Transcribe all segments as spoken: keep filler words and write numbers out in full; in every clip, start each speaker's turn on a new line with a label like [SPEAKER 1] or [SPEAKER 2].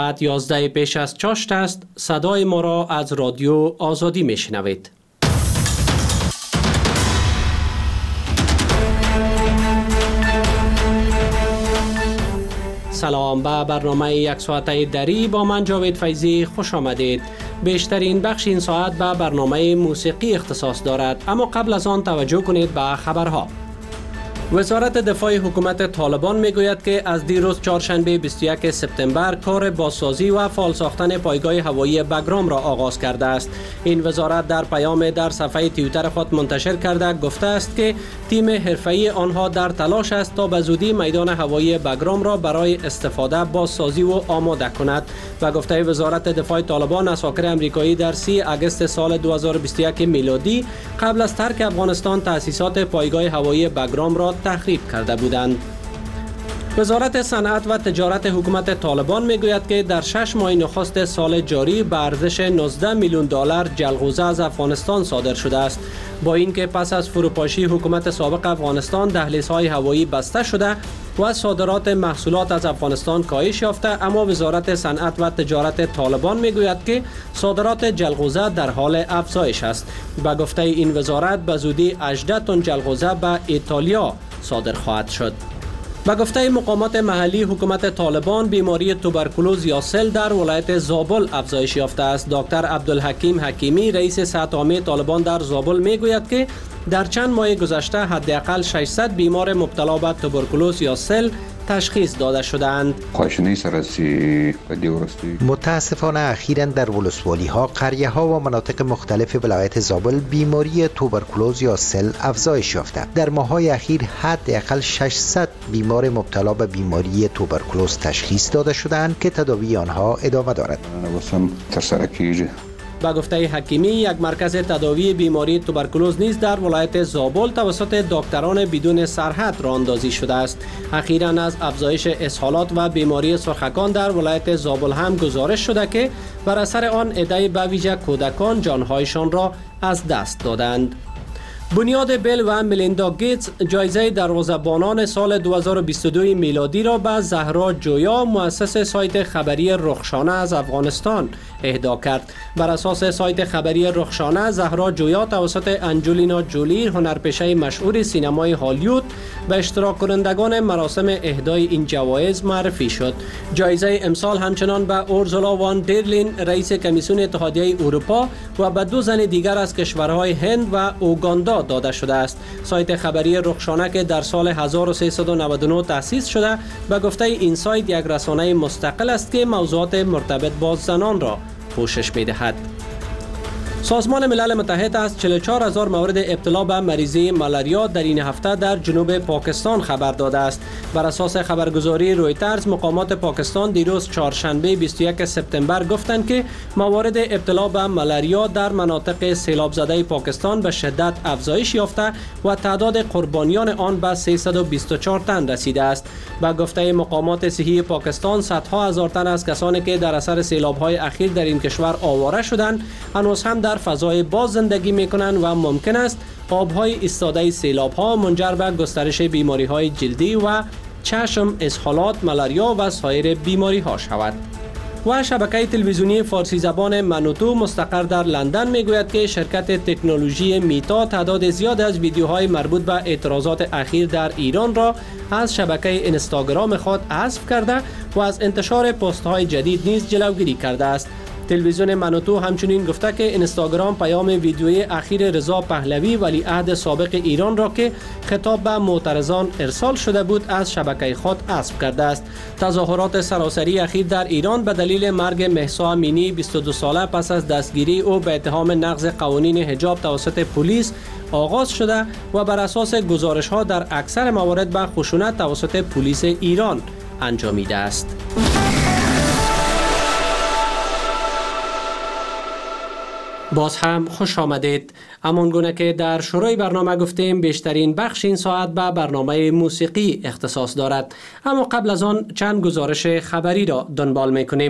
[SPEAKER 1] ساعت یازده پیش از چاشت است. صدای ما را از رادیو آزادی میشنوید. سلام، به برنامه یک ساعته دری با من جاوید فیضی خوش آمدید. بیشترین بخش این ساعت به برنامه موسیقی اختصاص دارد، اما قبل از آن توجه کنید به خبرها. وزارت دفاع حکومت طالبان میگوید که از دیروز چهارشنبه بیست و یک سپتامبر کار بازسازی و فعال ساختن پایگاه هوایی بگرام را آغاز کرده است. این وزارت در پیام در صفحه توییتر خود منتشر کرده گفته است که تیم حرفه‌ای آنها در تلاش است تا به زودی میدان هوایی بگرام را برای استفاده بازسازی و آماده کند. و گفته وزارت دفاع طالبان، اساکر امریکایی در سی آگوست سال دو هزار و بیست و یک میلادی قبل از ترک افغانستان تأسیسات پایگاه هوایی بگرام را تخریب کرده بودند. وزارت صنعت و تجارت حکومت طالبان میگوید که در شش ماه نخست سال جاری به ارزش نوزده میلیون دلار جلغوزه از افغانستان صادر شده است. با اینکه پس از فروپاشی حکومت سابق افغانستان دهلیزهای هوایی بسته شده و صادرات محصولات از افغانستان کاهش یافته، اما وزارت صنعت و تجارت طالبان میگوید که صادرات جلغوزه در حال افزایش است. به گفته این وزارت به زودی هجده تن جلغوزه به ایتالیا صادر خواهد شد. به گفته مقامات محلی حکومت طالبان، بیماری توبرکولوز یا سل در ولایت زابل افزایش یافته است. دکتر عبدالحکیم حکیمی، رئیس صحت عامه طالبان در زابل میگوید که در چند ماه گذشته حداقل ششصد بیمار مبتلا به توبرکولوز یا سل تشخیص داده شدند.
[SPEAKER 2] متاسفانه اخیراً در ولسوالی ها، قریه ها و مناطق مختلف ولایت زابل بیماری توبرکولوز یا سل افزایش یافته. در ماه‌های اخیر حداقل ششصد بیمار مبتلا به بیماری توبرکولوز تشخیص داده شدند که تداوی آنها ادامه دارد.
[SPEAKER 1] با گفته حکیمی، یک مرکز تداوی بیماری توبرکولوز نیز در ولایت زابل توسط دکتران بدون سرحد راه اندازی شده است. اخیراً از افزایش اسهالات و بیماری سرخکان در ولایت زابل هم گزارش شده که بر اثر آن عده به ویژه کودکان جانهایشان را از دست دادند. بنیاد بیل و ملیندا گیتس جایزه دروازه‌بانان سال دو هزار و بیست و دو میلادی را به زهرا جویا، مؤسس سایت خبری رخشانه از افغانستان، اهدا کرد. بر اساس سایت خبری رخشانه، زهرا جویا توسط انجلینا جولی، هنرپیشه مشهور سینمای هالیوود، به اشتراک کنندگان مراسم اهدای این جوایز معرفی شد. جایزه امسال همچنان به اورزولا وان دیرلین، رئیس کمیسیون اتحادیه اروپا، و به دو زن دیگر از کشورهای هند و اوگاندا داده شده است. سایت خبری رخشانه که در سال هزار و سیصد و نود و نه تأسیس شده، به گفته این سایت یک رسانه مستقل است که موضوعات مرتبط با زنان را پوشش می‌دهد. سازمان ملل متحد از چهل و چهار هزار مورد ابتلا به مریضی مالاریا در این هفته در جنوب پاکستان خبر داده است. بر اساس خبرگزاری رویترز، مقامات پاکستان دیروز چهارشنبه بیست و یک سپتامبر گفتند که موارد ابتلا به مالاریا در مناطق سیلاب زده پاکستان به شدت افزایش یافته و تعداد قربانیان آن به سیصد و بیست و چهار تن رسیده است. به گفته مقامات صحی پاکستان، صدها هزار تن از کسانی که در اثر سیلاب‌های اخیر در این کشور آواره شدند، هنوز هم در فضای باز زندگی میکنند و ممکن است آبهای ایستاده سیلاب ها منجر به گسترش بیماری های جلدی و چشم، اسهالات، مالاریا و سایر بیماری ها شود. و شبکه تلویزیونی فارسی زبان منوتو مستقر در لندن میگوید که شرکت تکنولوژی میتا تعداد زیاد از ویدیوهای مربوط به اعتراضات اخیر در ایران را از شبکه اینستاگرام خود حذف کرده و از انتشار پست های جدید نیز جلوگیری کرده است. تلویزیون منوتو همچنین گفته که اینستاگرام پیام ویدیوی اخیر رضا پهلوی، ولیعهد سابق ایران را که خطاب به معترضان ارسال شده بود، از شبکه خود حذف کرده است. تظاهرات سراسری اخیر در ایران به دلیل مرگ مهسا امینی بیست و دو ساله پس از دستگیری او به اتهام نقض قوانین حجاب توسط پلیس آغاز شده و بر اساس گزارش‌ها در اکثر موارد به خشونت توسط پلیس ایران انجامیده است. باز هم خوش آمدید. همان گونه که در شروع برنامه گفتیم، بیشترین بخش این ساعت به برنامه موسیقی اختصاص دارد. اما قبل از آن چند گزارش خبری را دنبال می‌کنیم.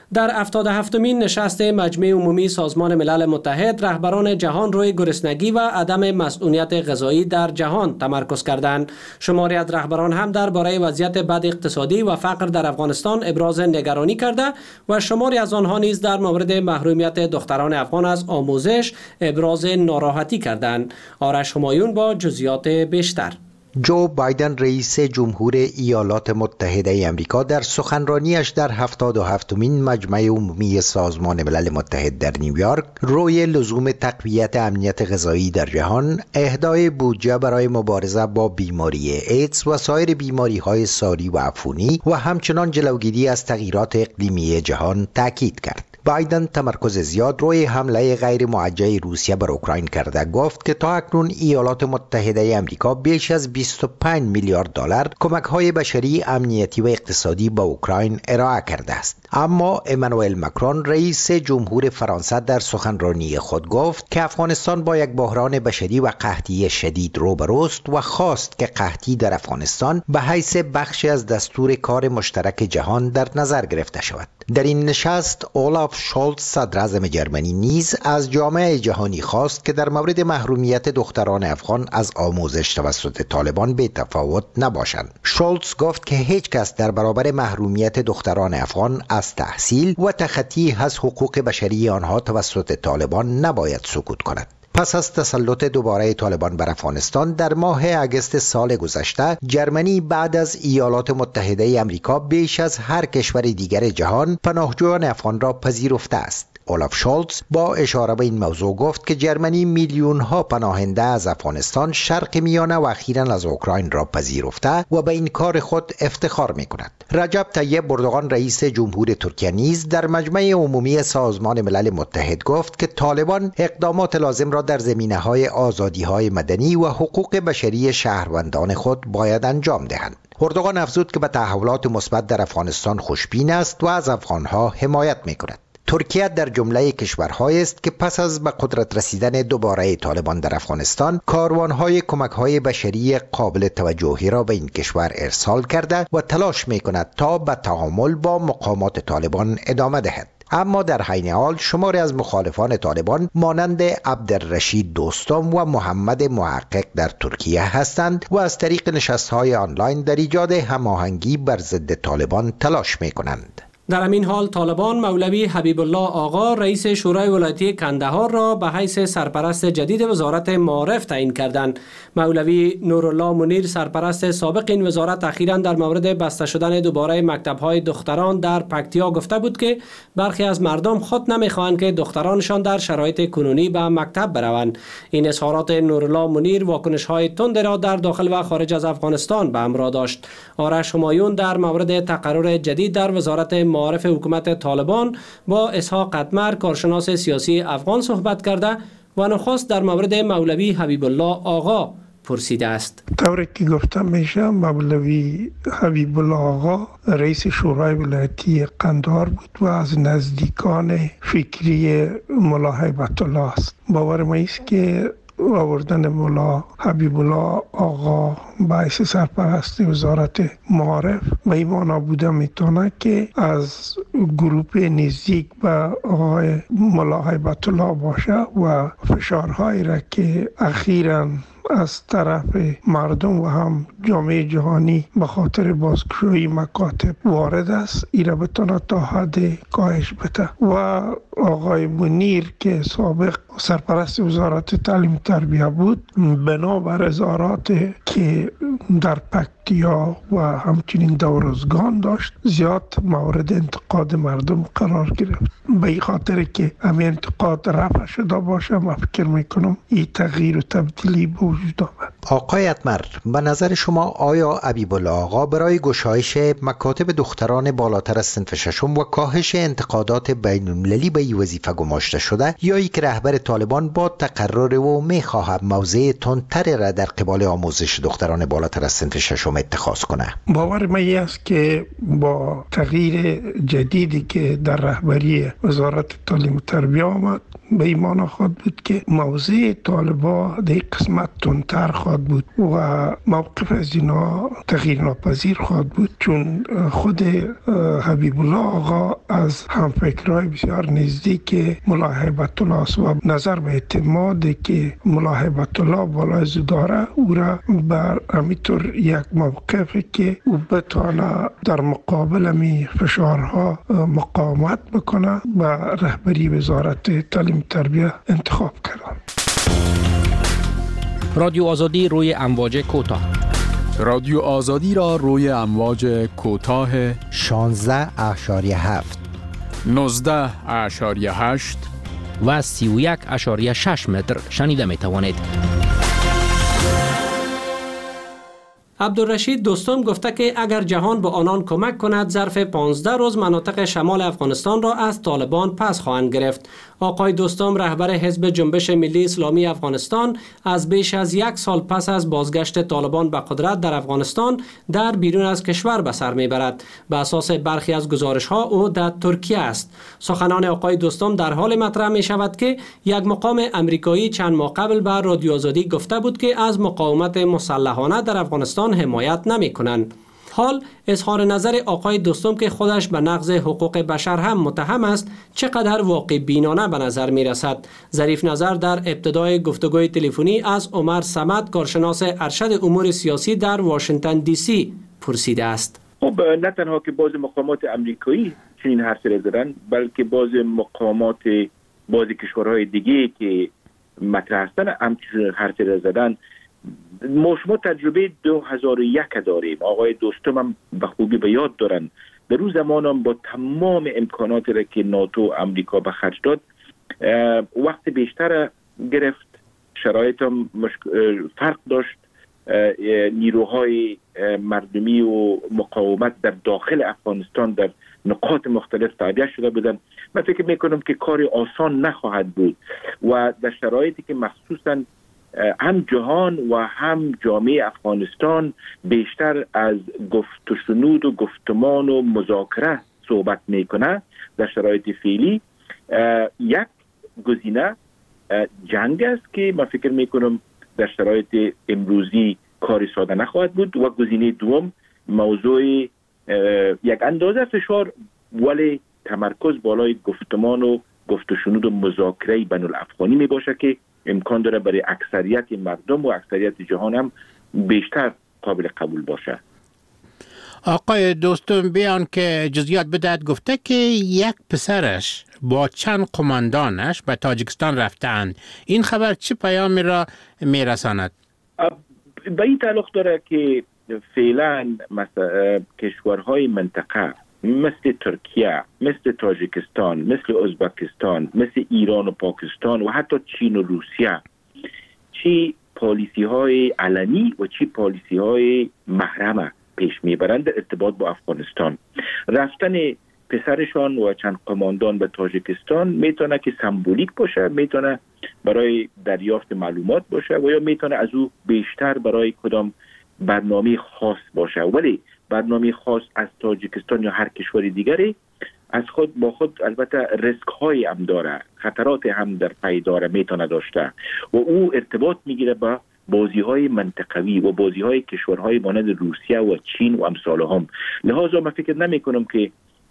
[SPEAKER 1] در هفتاد و هفتمین نشست مجمع عمومی سازمان ملل متحد رهبران جهان روی گرسنگی و عدم مسئولیت غذایی در جهان تمرکز کردند. شماری از رهبران هم درباره وضعیت بد اقتصادی و فقر در افغانستان ابراز نگرانی کرده و شماری از آنها نیز در مورد محرومیت دختران افغان از آموزش ابراز ناراحتی کردند. آرش همایون با جزئیات بیشتر.
[SPEAKER 2] جو بایدن رئیس جمهور ایالات متحده آمریکا در سخنرانیش در هفتاد و هفتمین مجمع عمومی سازمان ملل متحد در نیویورک روی لزوم تقویت امنیت غذایی در جهان، اهدای بودجه برای مبارزه با بیماری ایدز و سایر بیماری‌های ساری و عفونی و همچنان جلوگیری از تغییرات اقلیمی جهان تاکید کرد. بایدن تمرکز زیاد روی حمله غیر موجه روسیه بر اوکراین کرده گفت که تا اکنون ایالات متحده آمریکا بیش از بیست و پنج میلیارد دلار کمک‌های بشری، امنیتی و اقتصادی به اوکراین ارائه کرده است. اما امانوئل ماکرون رئیس جمهور فرانسه در سخنرانی خود گفت که افغانستان با یک بحران بشری و قحطی شدید روبروست و خواست که قحطی در افغانستان به حیث بخشی از دستور کار مشترک جهان در نظر گرفته شود. در این نشست اولاف شولز صدر اعظم جرمنی نیز از جامعه جهانی خواست که در مورد محرومیت دختران افغان از آموزش توسط طالبان بی تفاوت نباشند. شولز گفت که هیچ کس در برابر محرومیت دختران افغان از تحصیل و تخطی از حقوق بشری آنها توسط طالبان نباید سکوت کند. پس از تسلط دوباره طالبان بر افغانستان در ماه اگست سال گذشته، جرمنی بعد از ایالات متحده آمریکا بیش از هر کشور دیگر جهان پناهجویان افغان را پذیرفته است. اولاف شولز با اشاره به این موضوع گفت که جرمنی میلیون ها پناهنده از افغانستان، شرق میانه و اخیراً از اوکراین را پذیرفته و به این کار خود افتخار می کند. رجب طیب اردوغان رئیس جمهور ترکیه نیز در مجمع عمومی سازمان ملل متحد گفت که طالبان اقدامات لازم را در زمینه‌های آزادی‌های مدنی و حقوق بشری شهروندان خود باید انجام دهند. اردوغان افزود که به تحولات مثبت در افغانستان خوشبین است و از افغان‌ها حمایت می‌کند. ترکیه در جمله کشورهایی است که پس از به قدرت رسیدن دوباره طالبان در افغانستان کاروانهای کمک‌های بشری قابل توجهی را به این کشور ارسال کرده و تلاش می‌کند تا به تعامل با مقامات طالبان ادامه دهد. اما در حین حال شماری از مخالفان طالبان مانند عبدالرشید دوستم و محمد محقق در ترکیه هستند و از طریق نشست‌های آنلاین در ایجاد هماهنگی بر ضد طالبان تلاش می‌کنند.
[SPEAKER 1] در همین حال طالبان مولوی حبیب الله آقا رئیس شورای ولایتی کندهار را به حیث سرپرست جدید وزارت معارف تعیین کردند. مولوی نورالله منیر سرپرست سابق این وزارت اخیراً در مورد بسته شدن دوباره مکتب‌های دختران در پکتیا گفته بود که برخی از مردم خود نمی‌خواهند که دخترانشان در شرایط کنونی به مکتب بروند. این اظهارات نورالله منیر واکنش‌های تند را در داخل و خارج از افغانستان به همراه داشت. آرش همایون در مورد تقرر جدید در وزارت معارف حکومت طالبان با اسحاق قدمر کارشناس سیاسی افغان صحبت کرده و نخست در مورد مولوی حبیب الله آقا پرسیده است.
[SPEAKER 3] طوری که گفته میشه مولوی حبیب الله آقا رئیس شورای ولایتی قندهار بود و از نزدیکان فکری ملا هیبت الله است. باور ما است که آوردن مولا حبیب الله آقا باعث سرپرست وزارت معارف و این معنا بوده میتونه که از گروپ نزدیک به آقای مولا هیبت الله باشه و فشارهایی را که اخیراً از طرف مردم و هم جامعه جهانی به خاطر بازگشایی مکاتب وارد است، این را بتونه تا حد کاهش بده. و آقای منیر که سابق سرپرست وزارت تعلیم تربیه بود، بنابر اظهارات که در پکتیا و همچنین دورزگان داشت زیاد مورد انتقاد مردم قرار گرفت. به این خاطر که همین انتقاد رفع شده باشه من فکر میکنم این تغییر و تبدیلی به وجود آمد.
[SPEAKER 2] آقای اتمر، به نظر شما آیا حبیب الله آقا برای گشایش مکاتب دختران بالاتر از صنف ششم و کاهش انتقادات بین المللی به این وظیفه گماشته شده یا ای که رهبر طالبان با تقرر و میخواهد موضع تندتر را در قبال آموزش دختران بالاتر از صنف ششم اتخاذ کنه؟
[SPEAKER 3] باور من است که با تغییر جدیدی که در رهبری وزارت تعلیم و تربیت آمد به این معنا خواهد بود که موضع طالبا در قسمت تندتر خواهد بود و موقف از اینا تغییر ناپذیر خواهد بود، چون خود حبیب الله آقا از همفکرهای بسیار نزدیک ملا هیبت الله است و نظر به اعتمادی که ملا هیبت الله بالای داره او را بر همینطور یک موقفی که او بتانه در مقابل می فشارها مقاومت بکنه و رهبری وزارت تعلیم تربیت انتخاب کردن.
[SPEAKER 4] رادیو آزادی روی امواج کوتاه.
[SPEAKER 5] رادیو آزادی را روی امواج کوتاه
[SPEAKER 2] شانزده اشاریه هفت،
[SPEAKER 5] نوزده اشاریه هشت
[SPEAKER 4] و سی و یک اشاریه شش متر شنیده می توانید.
[SPEAKER 1] عبدالرشید دوستم گفته که اگر جهان به آنان کمک کند ظرف پانزده روز مناطق شمال افغانستان را از طالبان پس خواهند گرفت. آقای دوستم رهبر حزب جنبش ملی اسلامی افغانستان از بیش از یک سال پس از بازگشت طالبان به قدرت در افغانستان در بیرون از کشور به سر میبرد. به اساس برخی از گزارش ها او در ترکیه است. سخنان آقای دوستم در حال مطرح می شود که یک مقام امریکایی چند ماه قبل به رادیو آزادی گفته بود که از مقاومت مسلحانه در افغانستان حمایت نمی کنند. حال اظهار نظر آقای دوستم که خودش به نقض حقوق بشر هم متهم است چقدر واقع بینانه به نظر می رسد. ظریف نظر در ابتدای گفتگوی تلفنی از عمر صمد کارشناس ارشد امور سیاسی در واشنگتن دی سی پرسیده است.
[SPEAKER 6] خب نه تنها که باز مقامات امریکایی چنین حرفی را زدن، بلکه باز مقامات باز کشورهای دیگه که مطرح هستن هم حرفی را زدن. ما شما تجربه دو هزار و یک داریم. آقای دوستم هم به خوبی به یاد دارن در روز زمان هم با تمام امکاناتی را که ناتو و امریکا به خرج داد وقت بیشتر گرفت، شرایط هم فرق داشت، نیروهای مردمی و مقاومت در داخل افغانستان در نقاط مختلف تعبیه شده بودن. من فکر میکنم که کار آسان نخواهد بود و در شرایطی که مخصوصاً هم جهان و هم جامعه افغانستان بیشتر از گفت و شنود و گفتمان و مذاکره صحبت میکنه، در شرایط فعلی یک گزینه جنگ است که من فکر میکنم در شرایط امروزی کاری ساده نخواهد بود و گزینه دوم موضوع یک اندازه فشار ولی تمرکز بالای گفتمان و گفت و شنود و مذاکره بین الافغانی می باشه که امکان داره برای اکثریت مردم و اکثریت جهان هم بیشتر قابل قبول باشه.
[SPEAKER 7] آقای دوستم بیان که جزئیات بدهد گفته که یک پسرش با چند قماندانش به تاجیکستان رفتند. این خبر چه پیامی را میرساند؟
[SPEAKER 6] به این تعلق داره که فعلا مثلا کشورهای منطقه مثل ترکیه، مثل تاجیکستان، مثل ازبکستان، مثل ایران و پاکستان و حتی چین و روسیه چی پالیسی های علنی و چی پالیسی های محرمه پیش میبرند در ارتباط با افغانستان. رفتن پسرشان و چند قماندان به تاجیکستان میتونه که سمبولیک باشه، میتونه برای دریافت معلومات باشه و یا میتونه از او بیشتر برای کدام برنامه خاص باشه، ولی برنامه خاص از تاجیکستان یا هر کشور دیگری از خود با خود البته ریسک های هم داره، خطرات هم در پی داره میتونه داشته و او ارتباط میگیره با بازی های منطقوی و بازی های کشورهای مانند روسیه و چین و امثال هم. لحاظا من فکر نمی کنم که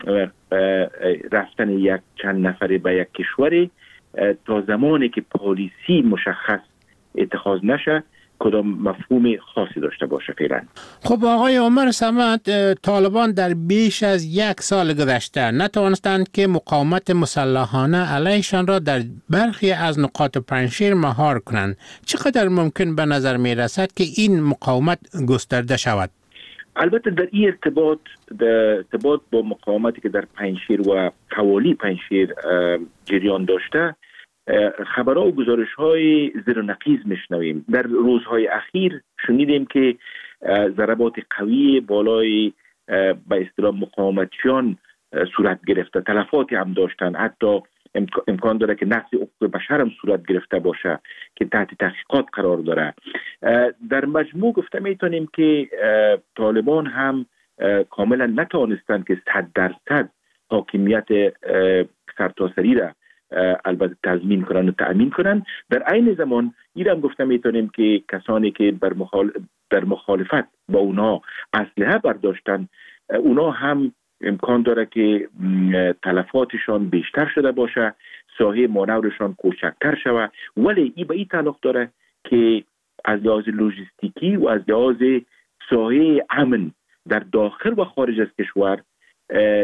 [SPEAKER 6] رفتن یک چند نفره به یک کشوری تا زمانی که پالیسی مشخص اتخاذ نشه کدام مفهوم خاصی داشته باشه فعلا.
[SPEAKER 7] خب آقای عمر صمد، طالبان در بیش از یک سال گذشته نتوانستند که مقاومت مسلحانه علیشان را در برخی از نقاط پنجشیر مهار کنند. چقدر ممکن به نظر می رسد که این مقاومت گسترده شود؟
[SPEAKER 6] البته در این ارتباط در ارتباط با مقاومتی که در پنجشیر و حوالی پنجشیر جریان داشته خبرها و گزارش های زیر و نقیض میشنویم. در روزهای اخیر شنیدیم که ضربات قوی بالای به اصطلاح مقاومتیان صورت گرفته، تلفاتی هم داشتن، حتی امکان داره که نقض حقوق بشر هم صورت گرفته باشه که تحت تحقیقات قرار داره. در مجموع گفته میتونیم که طالبان هم کاملا نتوانستند که صد درصد حاکمیت سرتاسری را البته تضمین کنن و تأمین کنن. در عین زمان این هم گفته میتونیم که کسانی که بر مخال... در مخالفت با اونا اسلحه برداشتن، اونا هم امکان داره که تلفاتشان بیشتر شده باشه، ساحه مانورشان کوچکتر شود، ولی این به این تعلق داره که از لحاظ لوجستیکی و از لحاظ ساحه امن در داخل و خارج از کشور